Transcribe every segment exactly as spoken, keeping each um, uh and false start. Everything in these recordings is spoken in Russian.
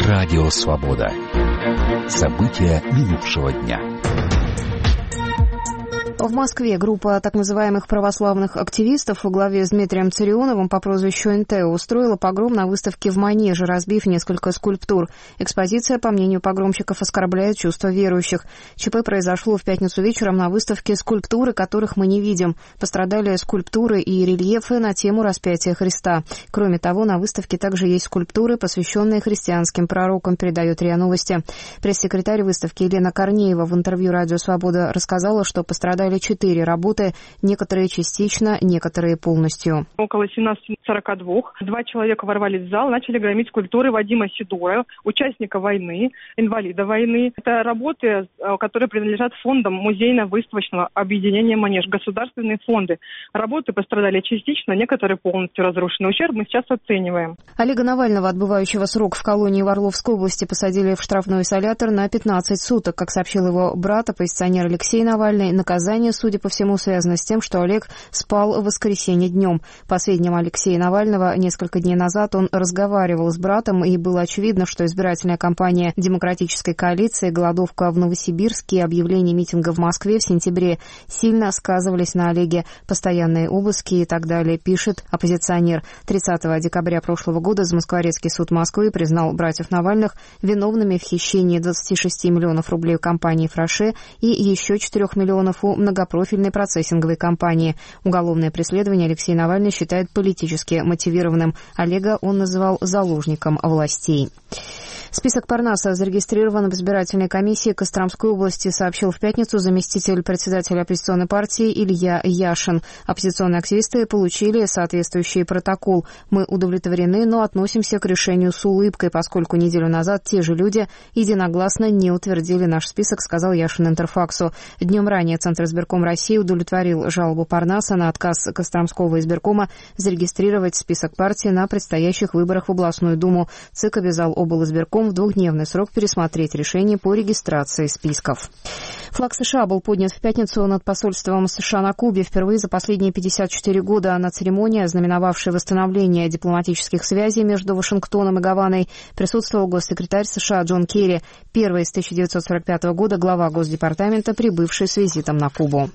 Радио Свобода. События минувшего дня. В Москве группа так называемых православных активистов во главе с Дмитрием Царионовым по прозвищу эн тэ устроила погром на выставке в Манеже, разбив несколько скульптур. Экспозиция, по мнению погромщиков, оскорбляет чувства верующих. ЧП произошло в пятницу вечером на выставке «Скульптуры, которых мы не видим». Пострадали скульптуры и рельефы на тему распятия Христа. Кроме того, на выставке также есть скульптуры, посвященные христианским пророкам, передает РИА Новости. Пресс-секретарь выставки Елена Корнеева в интервью «Радио Свобода» рассказала, что пострадали четыре работы, некоторые частично, некоторые полностью. Около семнадцати сорока двух два человека ворвались в зал, начали громить скульптуры Вадима Сидора, участника войны, инвалида войны. Это работы, которые принадлежат фондам музейно-выставочного объединения «Манеж», государственные фонды. Работы пострадали частично, некоторые полностью разрушены. Ущерб мы сейчас оцениваем. Олега Навального, отбывающего срок в колонии в Орловской области, посадили в штрафной изолятор на пятнадцать суток. Как сообщил его брат, оппозиционер Алексей Навальный, наказание, судя по всему, связано с тем, что Олег спал в воскресенье днем. По сведениям Алексея Навального, несколько дней назад он разговаривал с братом, и было очевидно, что избирательная кампания Демократической коалиции, голодовка в Новосибирске и объявление митинга в Москве в сентябре сильно сказывались на Олеге. Постоянные обыски и так далее, пишет оппозиционер. тридцатого декабря прошлого года Замоскворецкий суд Москвы признал братьев Навальных виновными в хищении двадцати шести миллионов рублей у компании «Фраше» и еще четырёх миллионов у многопрофильной процессинговой компании. Уголовное преследование Алексей Навальный считает политически мотивированным. Олега он называл заложником властей. Список Парнаса зарегистрирован в избирательной комиссии Костромской области, сообщил в пятницу заместитель председателя оппозиционной партии Илья Яшин. Оппозиционные активисты получили соответствующий протокол. Мы удовлетворены, но относимся к решению с улыбкой, поскольку неделю назад те же люди единогласно не утвердили наш список, сказал Яшин Интерфаксу. Днем ранее Центр избирком России удовлетворил жалобу Парнаса на отказ Костромского избиркома зарегистрировать список партии на предстоящих выборах в областную думу. ЦИК обязал облизбирком в двухдневный срок пересмотреть решение по регистрации списков. Флаг США был поднят в пятницу над посольством США на Кубе впервые за последние пятьдесят четыре года. На церемонии, ознаменовавшей восстановление дипломатических связей между Вашингтоном и Гаваной, присутствовал госсекретарь США Джон Керри, первый с тысяча девятьсот сорок пятого года глава Госдепартамента, прибывший с визитом на Кубу.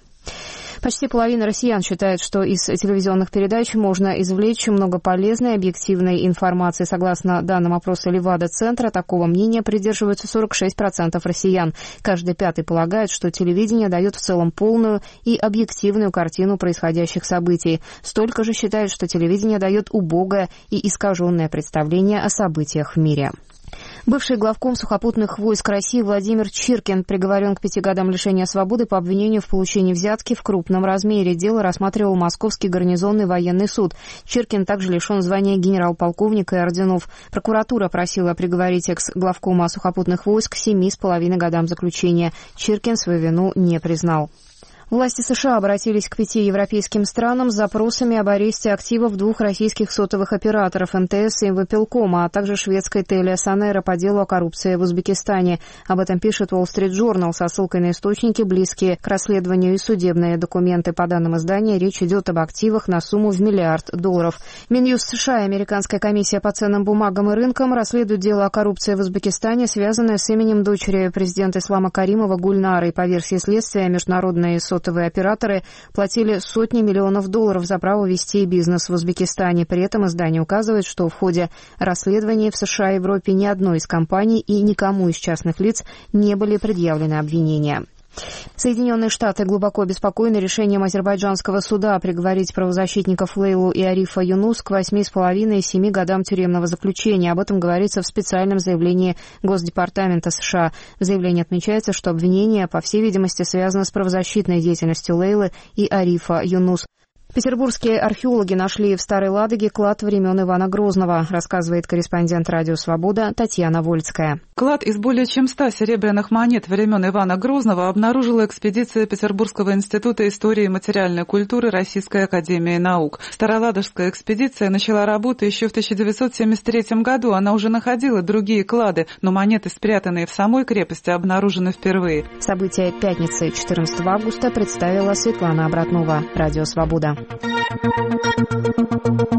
Почти половина россиян считает, что из телевизионных передач можно извлечь много полезной объективной информации. Согласно данным опроса Левада-центра, такого мнения придерживаются сорок шесть процентов россиян. Каждый пятый полагает, что телевидение дает в целом полную и объективную картину происходящих событий. Столько же считают, что телевидение дает убогое и искаженное представление о событиях в мире. Бывший главком сухопутных войск России Владимир Чиркин приговорен к пяти годам лишения свободы по обвинению в получении взятки в крупном размере. Дело рассматривал Московский гарнизонный военный суд. Чиркин также лишен звания генерал-полковника и орденов. Прокуратура просила приговорить экс-главкома сухопутных войск к семи с половиной годам заключения. Чиркин свою вину не признал. Власти США обратились к пяти европейским странам с запросами об аресте активов двух российских сотовых операторов эм тэ эс и Вопелкома, а также шведской Telia-Sonera по делу о коррупции в Узбекистане. Об этом пишет Wall Street Journal со ссылкой на источники, близкие к расследованию, и судебные документы. По данным издания, речь идет об активах на сумму в миллиард долларов. Минюст США и Американская комиссия по ценным бумагам и рынкам расследуют дело о коррупции в Узбекистане, связанное с именем дочери президента Ислама Каримова Гульнары. По версии следствия, международные сотовые Сотовые операторы платили сотни миллионов долларов за право вести бизнес в Узбекистане. При этом издание указывает, что в ходе расследований в США и Европе ни одной из компаний и никому из частных лиц не были предъявлены обвинения. Соединенные Штаты глубоко обеспокоены решением азербайджанского суда приговорить правозащитников Лейлу и Арифа Юнус к восьми с половиной и семи годам тюремного заключения. Об этом говорится в специальном заявлении Госдепартамента США. В заявлении отмечается, что обвинение, по всей видимости, связано с правозащитной деятельностью Лейлы и Арифа Юнус. Петербургские археологи нашли в Старой Ладоге клад времен Ивана Грозного, рассказывает корреспондент «Радио Свобода» Татьяна Вольская. Клад из более чем ста серебряных монет времен Ивана Грозного обнаружила экспедиция Петербургского института истории и материальной культуры Российской академии наук. Староладожская экспедиция начала работу еще в тысяча девятьсот семьдесят третьем году. Она уже находила другие клады, но монеты, спрятанные в самой крепости, обнаружены впервые. События пятницы четырнадцатого августа представила Светлана Обратнова. «Радио Свобода».